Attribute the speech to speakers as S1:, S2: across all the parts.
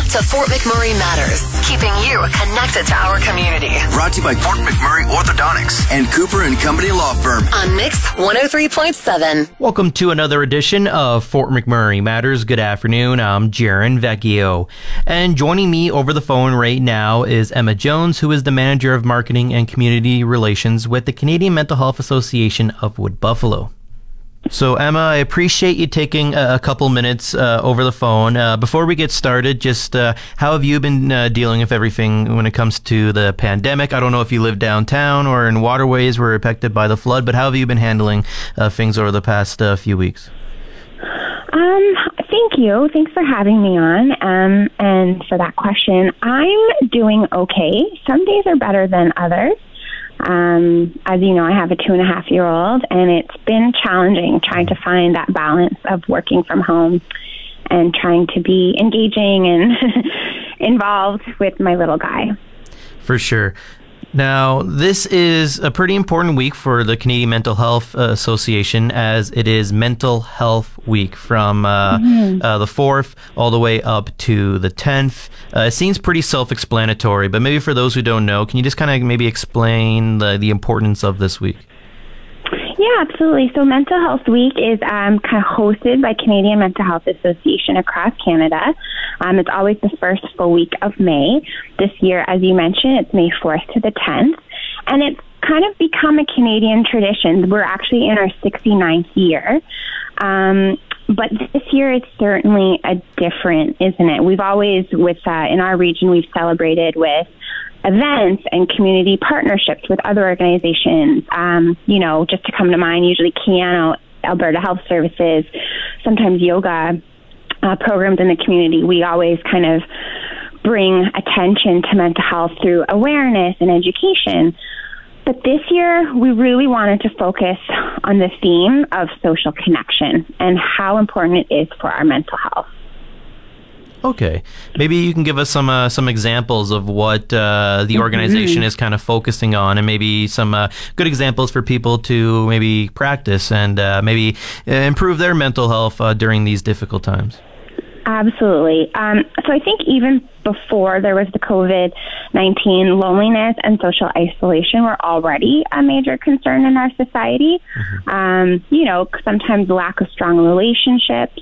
S1: to Fort McMurray Matters, keeping you connected to our community.
S2: Brought to you by Fort McMurray Orthodontics and Cooper and Company Law Firm
S1: on Mix 103.7.
S3: Welcome to another edition of Fort McMurray Matters. Good afternoon. I'm Jaron Vecchio. And joining me over the phone right now is Emma Jones, who is the Manager of Marketing and Community Relations with the Canadian Mental Health Association of Wood Buffalo. So, Emma, I appreciate you taking a couple minutes over the phone. Before we get started, just how have you been dealing with everything when it comes to the pandemic? I don't know if you live downtown or in waterways were affected by the flood, but how have you been handling things over the past few weeks?
S4: Thank you. Thanks for having me on and for that question. I'm doing okay. Some days are better than others. As you know, I have a 2.5-year-old, and it's been challenging trying to find that balance of working from home and trying to be engaging and involved with my little guy.
S3: For sure. Now, this is a pretty important week for the Canadian Mental Health Association, as it is Mental Health Week from the 4th all the way up to the 10th. It seems pretty self-explanatory, but maybe for those who don't know, can you just kind of maybe explain the importance of this week?
S4: Yeah, absolutely. So Mental Health Week is kind of hosted by Canadian Mental Health Association across Canada. It's always the first full week of May. This year, as you mentioned, it's May 4th to the 10th. And it's kind of become a Canadian tradition. We're actually in our 69th year. But this year, it's certainly different, isn't it? We've always, in our region, we've celebrated with events and community partnerships with other organizations. Just to come to mind, usually Keano, Alberta Health Services, sometimes yoga programs in the community. We always kind of bring attention to mental health through awareness and education. But this year, we really wanted to focus on the theme of social connection and how important it is for our mental health.
S3: Okay. Maybe you can give us some examples of what the organization is kind of focusing on, and maybe some good examples for people to maybe practice and maybe improve their mental health during these difficult times. Absolutely.
S4: So I think even before there was the COVID-19, loneliness and social isolation were already a major concern in our society. Sometimes lack of strong relationships.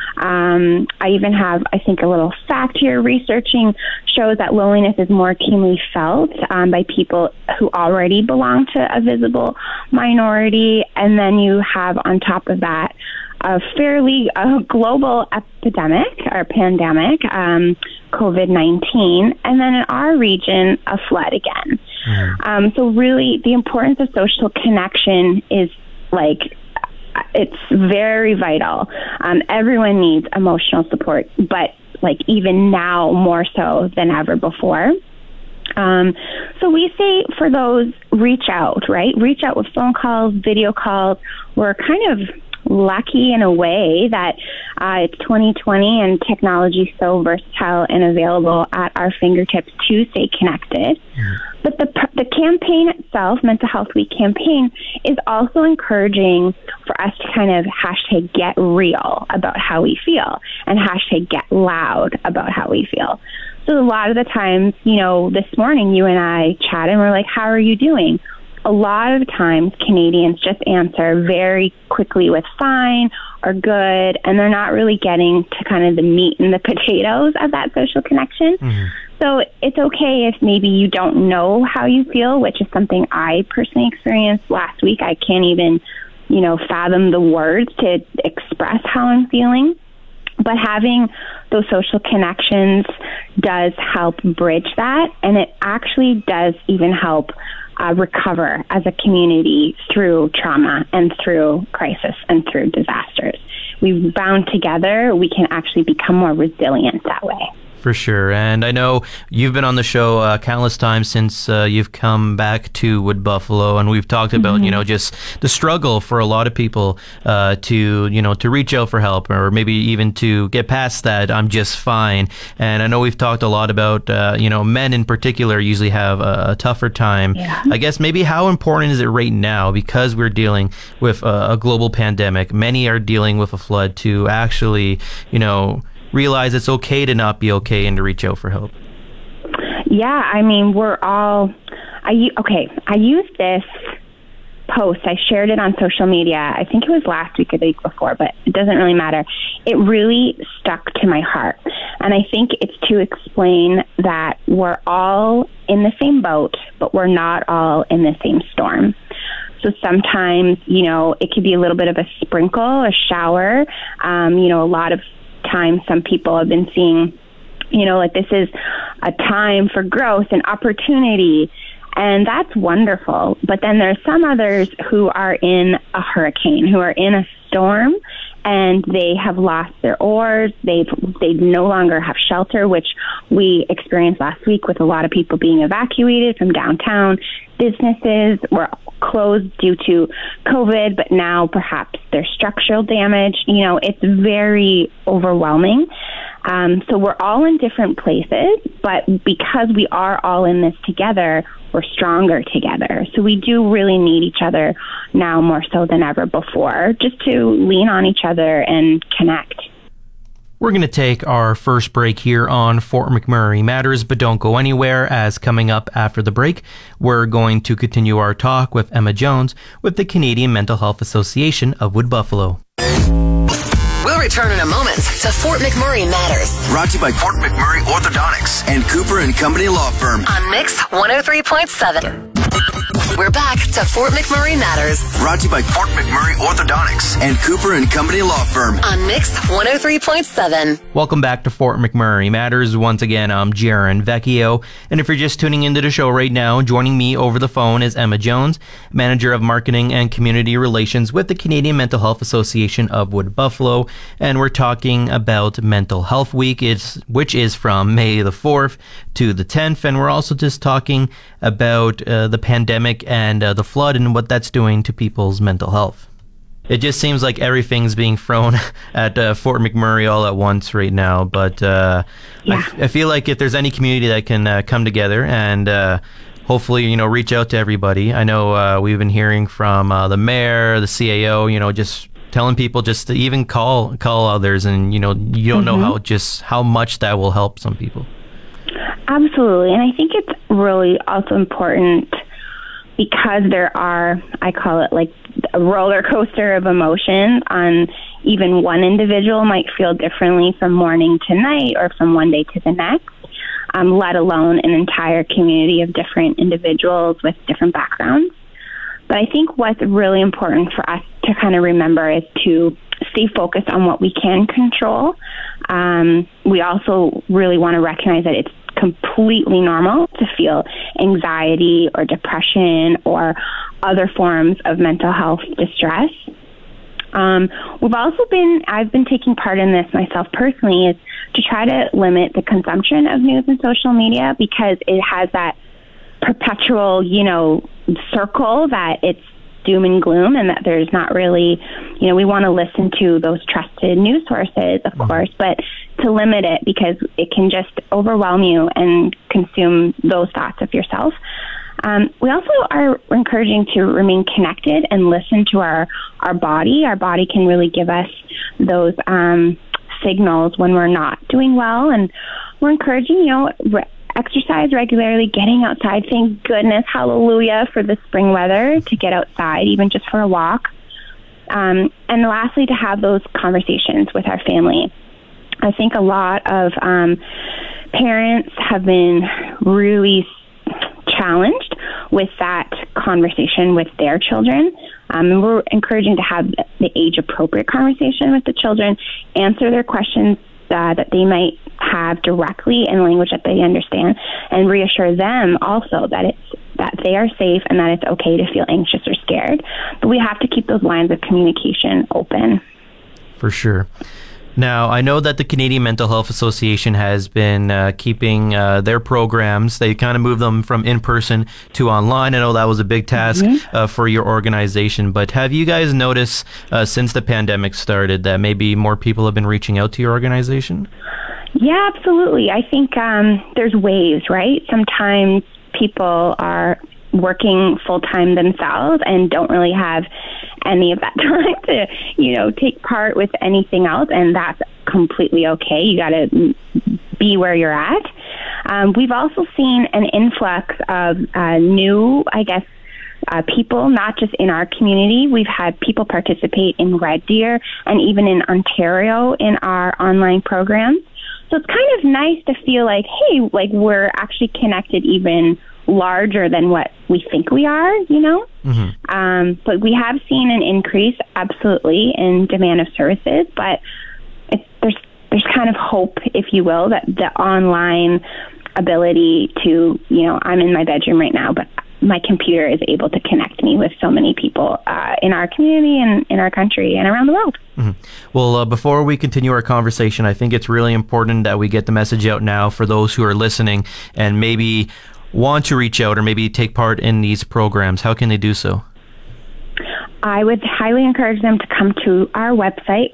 S4: I even have, I think, a little fact here. Researching shows that loneliness is more keenly felt by people who already belong to a visible minority. And then you have, on top of that, a fairly global epidemic or pandemic, COVID-19, and then in our region, a flood again. So really, the importance of social connection is it's very vital. Everyone needs emotional support, but even now more so than ever before. So we say for those, reach out, right? Reach out with phone calls, video calls. We're kind of lucky in a way that it's 2020 and technology is so versatile and available at our fingertips to stay connected. But the campaign itself, Mental Health Week campaign, is also encouraging for us to kind of hashtag get real about how we feel and hashtag get loud about how we feel. So a lot of the times, this morning you and I chatted and we're like, how are you doing? A lot of times Canadians just answer very quickly with fine or good, and they're not really getting to kind of the meat and the potatoes of that social connection. So it's okay if maybe you don't know how you feel, which is something I personally experienced last week. I can't even, fathom the words to express how I'm feeling. But having those social connections does help bridge that, and it actually does even help recover as a community through trauma and through crisis and through disasters. We bound together, we can actually become more resilient that way.
S3: For sure. And I know you've been on the show countless times since you've come back to Wood Buffalo, and we've talked about, just the struggle for a lot of people to reach out for help, or maybe even to get past that, I'm just fine. And I know we've talked a lot about, men in particular usually have a tougher time. Yeah. I guess maybe how important is it right now, because we're dealing with a global pandemic, many are dealing with a flood, to actually, realize it's okay to not be okay and to reach out for help?
S4: Yeah, I mean, I used this post. I shared it on social media. I think it was last week or the week before, but it doesn't really matter. It really stuck to my heart. And I think it's to explain that we're all in the same boat, but we're not all in the same storm. So sometimes, it could be a little bit of a sprinkle, a shower. A lot of times some people have been seeing, like this is a time for growth and opportunity. And that's wonderful. But then there's some others who are in a hurricane, who are in a storm, and they have lost their oars. They no longer have shelter, which we experienced last week with a lot of people being evacuated from downtown. Businesses were closed due to COVID, but now perhaps there's structural damage. It's very overwhelming. So we're all in different places, but because we are all in this together, we're stronger together. So we do really need each other now more so than ever before, just to lean on each other and connect.
S3: We're going to take our first break here on Fort McMurray Matters, but don't go anywhere, as coming up after the break, we're going to continue our talk with Emma Jones with the Canadian Mental Health Association of Wood Buffalo.
S1: We'll return in a moment to Fort McMurray Matters.
S2: Brought to you by Fort McMurray Orthodontics and Cooper and Company Law Firm.
S1: On Mix 103.7. We're back to Fort McMurray Matters.
S2: Brought to you by Fort McMurray Orthodontics and Cooper and Company Law Firm.
S1: On Mix 103.7.
S3: Welcome back to Fort McMurray Matters. Once again, I'm Jaron Vecchio. And if you're just tuning into the show right now, joining me over the phone is Emma Jones, Manager of Marketing and Community Relations with the Canadian Mental Health Association of Wood Buffalo. And we're talking about Mental Health Week, which is from May the 4th to the 10th. And we're also just talking about the pandemic and the flood and what that's doing to people's mental health. It just seems like everything's being thrown at Fort McMurray all at once right now. But I feel like if there's any community that can come together and hopefully, reach out to everybody. I know we've been hearing from the mayor, the CAO, just telling people just to even call others, and you don't know how much that will help some people.
S4: Absolutely. And I think it's really also important because there are, I call it like a roller coaster of emotions on even one individual might feel differently from morning to night or from one day to the next, let alone an entire community of different individuals with different backgrounds. But I think what's really important for us to kind of remember is to stay focused on what we can control. We also really want to recognize that it's completely normal to feel anxiety or depression or other forms of mental health distress. I've been taking part in this myself personally, is to try to limit the consumption of news and social media, because it has that perpetual, circle that it's doom and gloom, and that there's not really, we want to listen to those trusted news sources, of course, but to limit it, because it can just overwhelm you and consume those thoughts of yourself. We also are encouraging to remain connected and listen to our body. Our body can really give us those signals when we're not doing well, and we're encouraging, exercise regularly, getting outside. Thank goodness, hallelujah, for the spring weather to get outside, even just for a walk. And lastly, to have those conversations with our family. I think a lot of parents have been really challenged with that conversation with their children. And we're encouraging to have the age-appropriate conversation with the children, answer their questions that they might have directly in language that they understand, and reassure them also that they are safe and that it's okay to feel anxious or scared. But we have to keep those lines of communication open.
S3: For sure. Now, I know that the Canadian Mental Health Association has been keeping their programs. They kind of moved them from in-person to online. I know that was a big task for your organization. But have you guys noticed since the pandemic started that maybe more people have been reaching out to your organization?
S4: Yeah, absolutely. I think there's waves, right? Sometimes people are working full time themselves and don't really have any of that time to, take part with anything else. And that's completely okay. You got to be where you're at. We've also seen an influx of new, people, not just in our community. We've had people participate in Red Deer and even in Ontario in our online programs. So it's kind of nice to feel like, hey, we're actually connected even larger than what we think we are, Mm-hmm. But we have seen an increase, absolutely, in demand of services, but there's kind of hope, if you will, that the online ability to, I'm in my bedroom right now, but my computer is able to connect me with so many people in our community and in our country and around the world.
S3: Mm-hmm. Well, before we continue our conversation, I think it's really important that we get the message out now for those who are listening and maybe want to reach out or maybe take part in these programs. How can they do so?
S4: I would highly encourage them to come to our website,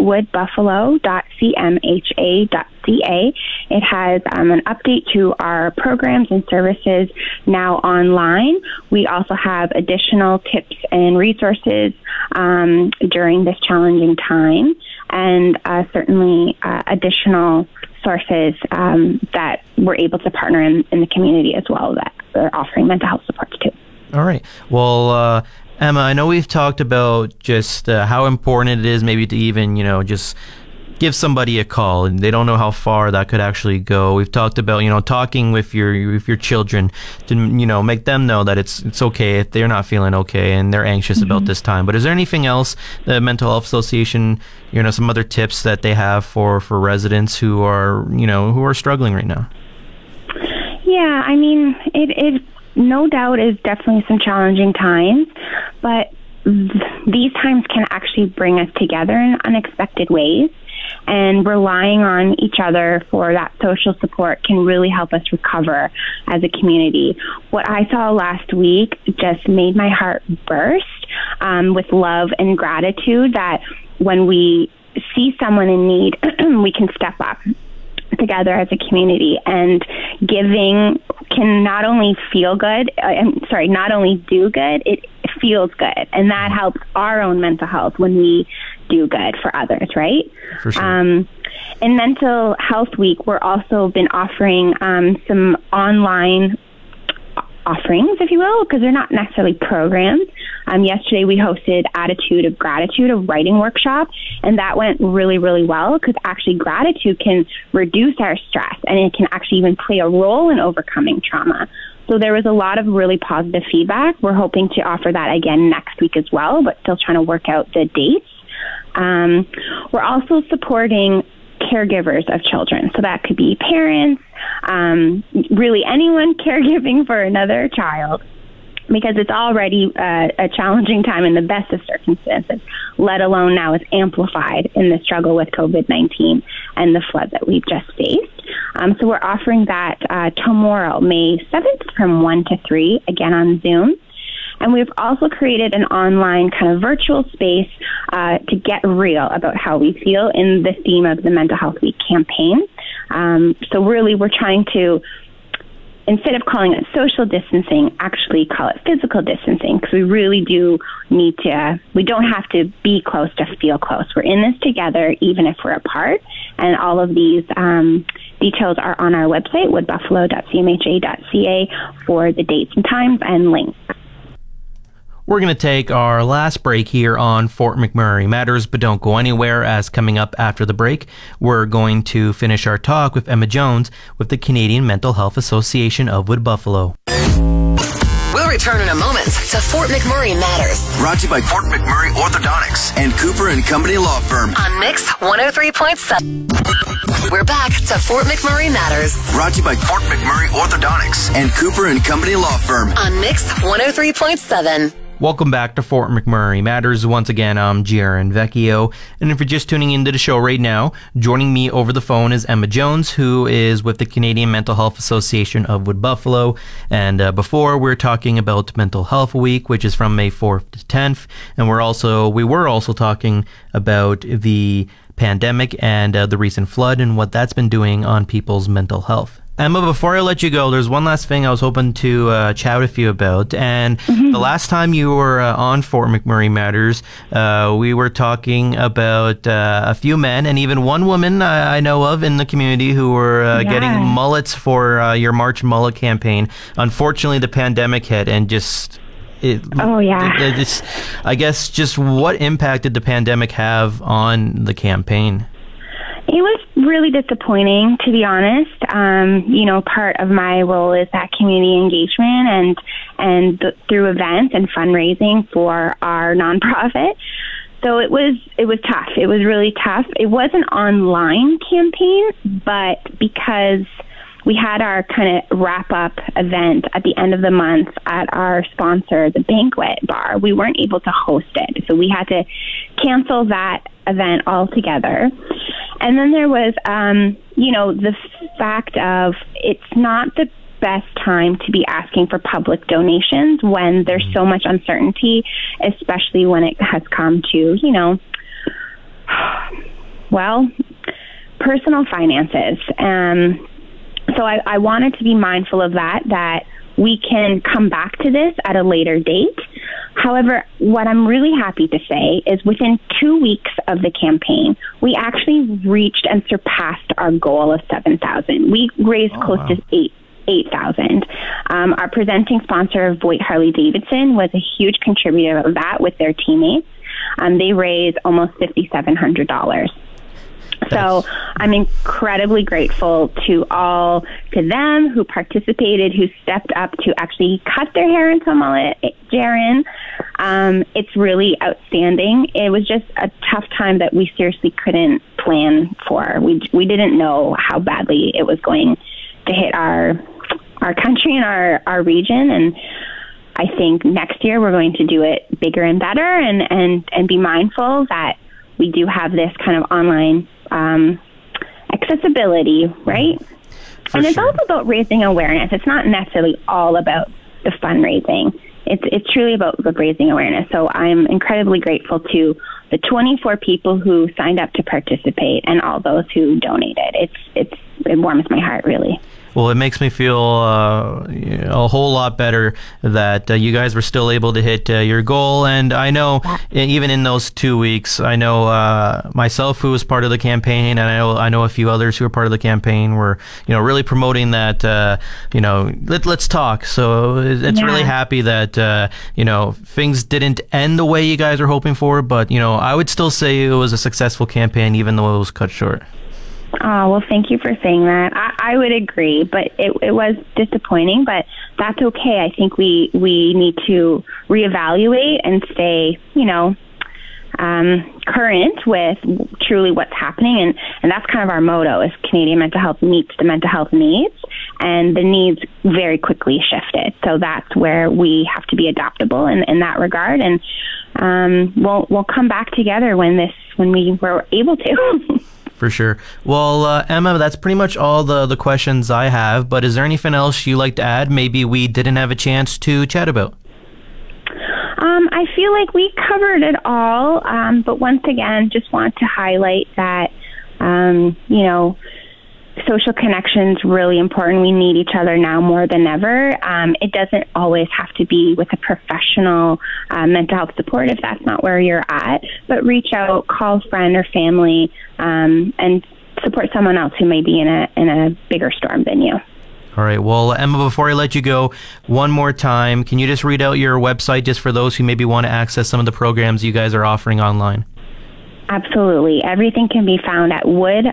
S4: woodbuffalo.cmha.ca. It has an update to our programs and services now online. We also have additional tips and resources during this challenging time, and certainly additional sources that we're able to partner in the community as well that are offering mental health supports too.
S3: All right. Well, Emma, I know we've talked about just how important it is maybe to even, just give somebody a call, and they don't know how far that could actually go. We've talked about, talking with your children to, make them know that it's okay if they're not feeling okay and they're anxious about this time. But is there anything else the Mental Health Association, some other tips that they have for residents who are struggling right now?
S4: Yeah, I mean, it no doubt is definitely some challenging times, but these times can actually bring us together in unexpected ways, and relying on each other for that social support can really help us recover as a community. What I saw last week just made my heart burst with love and gratitude that when we see someone in need, we can step up together as a community, and giving can not only not only do good, it feels good, and that helps our own mental health when we do good for others, right?
S3: For sure.
S4: In Mental Health Week, we're also been offering some online offerings, if you will, because they're not necessarily programs. Yesterday we hosted Attitude of Gratitude, a writing workshop, and that went really, really well because actually gratitude can reduce our stress, and it can actually even play a role in overcoming trauma. So there was a lot of really positive feedback. We're hoping to offer that again next week as well, but still trying to work out the dates. We're also supporting caregivers of children. So that could be parents, really anyone caregiving for another child, because it's already a challenging time in the best of circumstances, let alone now it's amplified in the struggle with COVID-19 and the flood that we've just faced. So we're offering that tomorrow, May 7th from 1 to 3, again on Zoom. And we've also created an online kind of virtual space to get real about how we feel in the theme of the Mental Health Week campaign. So really we're trying to, instead of calling it social distancing, actually call it physical distancing, because we really do need to, we don't have to be close to feel close. We're in this together, even if we're apart. And all of these details are on our website, woodbuffalo.cmha.ca, for the dates and times and links.
S3: We're going to take our last break here on Fort McMurray Matters, but don't go anywhere, as coming up after the break, we're going to finish our talk with Emma Jones with the Canadian Mental Health Association of Wood Buffalo.
S1: We'll return in a moment to Fort McMurray Matters.
S2: Brought to you by Fort McMurray Orthodontics and Cooper and Company Law Firm.
S1: On Mix 103.7. We're back to Fort McMurray Matters.
S2: Brought to you by Fort McMurray Orthodontics and Cooper and Company Law Firm.
S1: On Mix 103.7.
S3: Welcome back to Fort McMurray Matters. Once again, I'm Jaron Vecchio. And if you're just tuning into the show right now, joining me over the phone is Emma Jones, who is with the Canadian Mental Health Association of Wood Buffalo. And before, we were talking about Mental Health Week, which is from May 4th to 10th. And we were also talking about the pandemic and the recent flood and what that's been doing on people's mental health. Emma, before I let you go, there's one last thing I was hoping to chat with you about. And the last time you were on Fort McMurray Matters, we were talking about a few men and even one woman I know of in the community who were getting mullets for your March Mullet campaign. Unfortunately, the pandemic hit and just... I guess just what impact did the pandemic have on the campaign?
S4: It was really disappointing, to be honest. Part of my role is that community engagement and through events and fundraising for our nonprofit. So it was tough. It was really tough. It was an online campaign, but because we had our kind of wrap-up event at the end of the month at our sponsor, the Banquet Bar, we weren't able to host it. So we had to cancel that event altogether. And then there was, the fact of it's not the best time to be asking for public donations when there's so much uncertainty, especially when it has come to, personal finances. So I wanted to be mindful of that we can come back to this at a later date. However, what I'm really happy to say is within 2 weeks of the campaign, we actually reached and surpassed our goal of 7,000. We raised close to 8,000. Our presenting sponsor, Voight Harley Davidson, was a huge contributor of that with their teammates. They raised almost $5,700. So I'm incredibly grateful to them who participated, who stepped up to actually cut their hair into a mullet, Jaren. It's really outstanding. It was just a tough time that we seriously couldn't plan for. We didn't know how badly it was going to hit our country and our region. And I think next year we're going to do it bigger and better and be mindful that we do have this kind of online accessibility, right? And it's also about raising awareness. It's not necessarily all about the fundraising. It's truly about raising awareness. So I'm incredibly grateful to the 24 people who signed up to participate and all those who donated. It warms my heart, really.
S3: Well, it makes me feel a whole lot better that you guys were still able to hit your goal. And I know even in those 2 weeks, I know myself, who was part of the campaign, and I know a few others who were part of the campaign, were really promoting that let's talk. So it's really happy that things didn't end the way you guys were hoping for, but I would still say it was a successful campaign, even though it was cut short.
S4: Oh, well, thank you for saying that. I would agree, but it was disappointing, but that's okay. I think we need to reevaluate and stay, current with truly what's happening. And that's kind of our motto is Canadian Mental Health meets the mental health needs, and the needs very quickly shifted. So that's where we have to be adaptable in that regard. And we'll come back together when we were able to.
S3: For sure. Well, Emma, that's pretty much all the questions I have, but is there anything else you'd like to add maybe we didn't have a chance to chat about?
S4: I feel like we covered it all, but once again, just want to highlight that, social connection's really important. We need each other now more than ever. It doesn't always have to be with a professional mental health support if that's not where you're at, but reach out, call a friend or family, and support someone else who may be in a bigger storm than you.
S3: All right. Well, Emma, before I let you go, one more time, can you just read out your website just for those who maybe want to access some of the programs you guys are offering online?
S4: Absolutely. Everything can be found at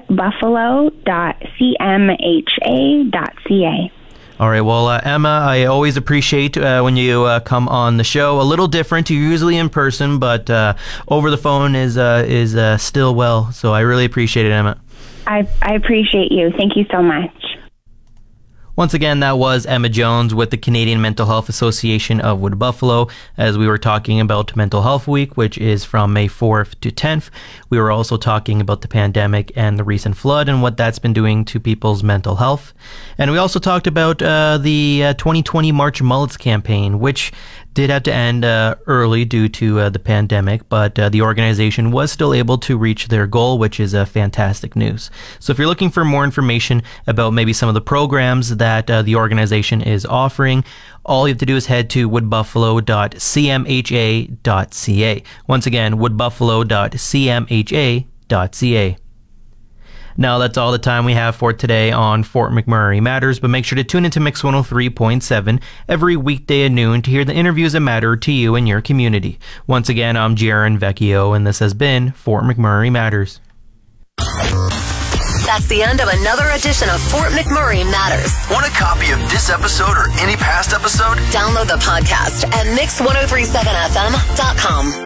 S4: woodbuffalo.cmha.ca.
S3: All right. Well, Emma, I always appreciate when you come on the show. A little different. You're usually in person, but over the phone is still well. So I really appreciate it, Emma.
S4: I appreciate you. Thank you so much.
S3: Once again, that was Emma Jones with the Canadian Mental Health Association of Wood Buffalo, as we were talking about Mental Health Week, which is from May 4th to 10th. We were also talking about the pandemic and the recent flood and what that's been doing to people's mental health. And we also talked about the 2020 March Mullets campaign, which did have to end early due to the pandemic, but the organization was still able to reach their goal, which is fantastic news. So if you're looking for more information about maybe some of the programs that the organization is offering, all you have to do is head to woodbuffalo.cmha.ca. Once again, woodbuffalo.cmha.ca. Now, that's all the time we have for today on Fort McMurray Matters, but make sure to tune into Mix 103.7 every weekday at noon to hear the interviews that matter to you and your community. Once again, I'm Jaron Vecchio, and this has been Fort McMurray Matters.
S1: That's the end of another edition of Fort McMurray Matters.
S2: Want a copy of this episode or any past episode?
S1: Download the podcast at mix1037fm.com.